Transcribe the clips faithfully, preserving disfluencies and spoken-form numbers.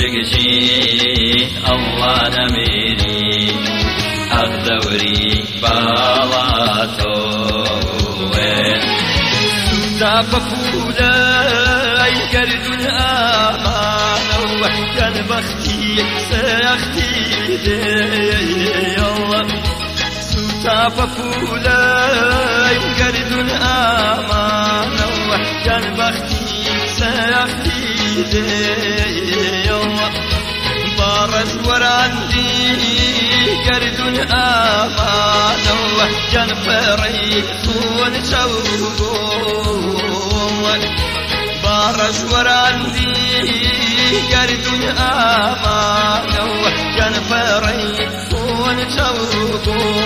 عشقشي الله نميري أغدوري بالاتو ففولاي قرد الأمان وكان بختي سيختي الله سوتا ففولاي قرد الأمان وكان بختي سيختي الله بارز ورعندي قرد الأمان وكان فريق ونشوق بارش ورعندي قرد الأمان وكان فريق ونشوق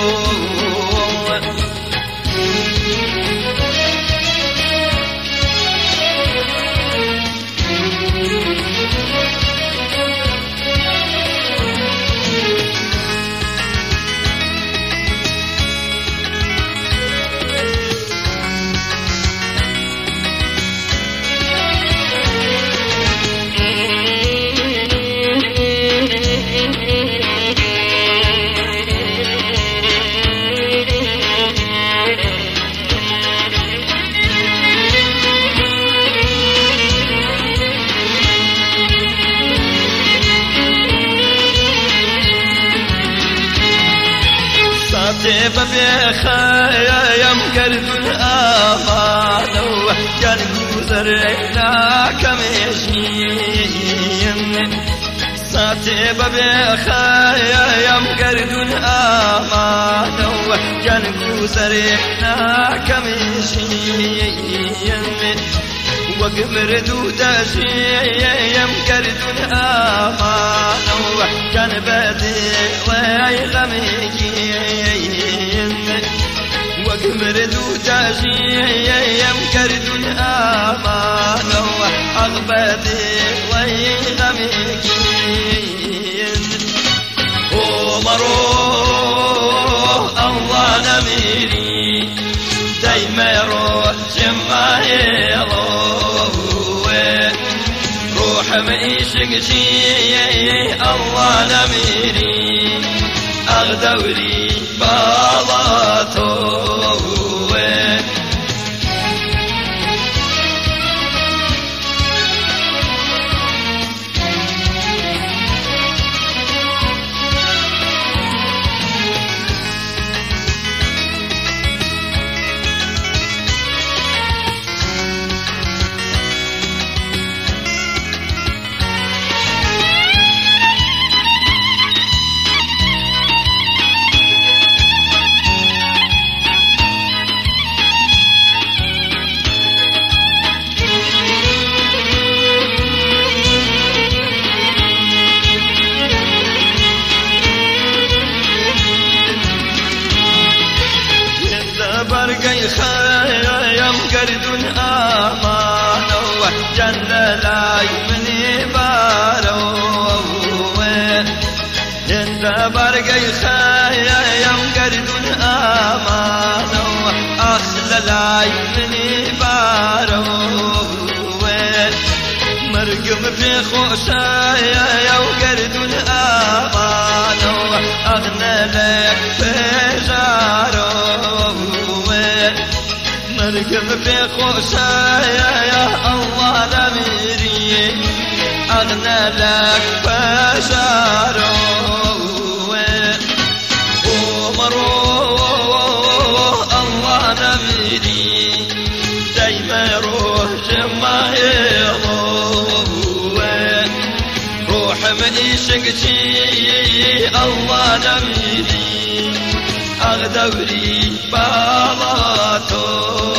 بخيام قلب الأمان وكان زرعنا كمشين ساتب بخيام قلب الأمان وكان زرعنا كمشين وقمر دوداشي قلب الأمان وكان بدي ويغميين وقمر دوتاشي يمكرد الأمان وأغبادي ويغميكين ومروح الله نميري دايما يروح جمايله روح معيشك شي الله نميري أغدوري بالاتو برقي خيام قرد الأمان وجن لاي مني باروين انت برقي خيام قرد الأمان أخلى لاي مني باروين مرقم في خوشايا وقرد الأمان أغنى لك فجارو مركب في خوشايا يا الله نميري أغنى لك بشارو ومروح الله نميري دايما يروح جمايله روح معيشك شي الله نميري أغدوري بالاتو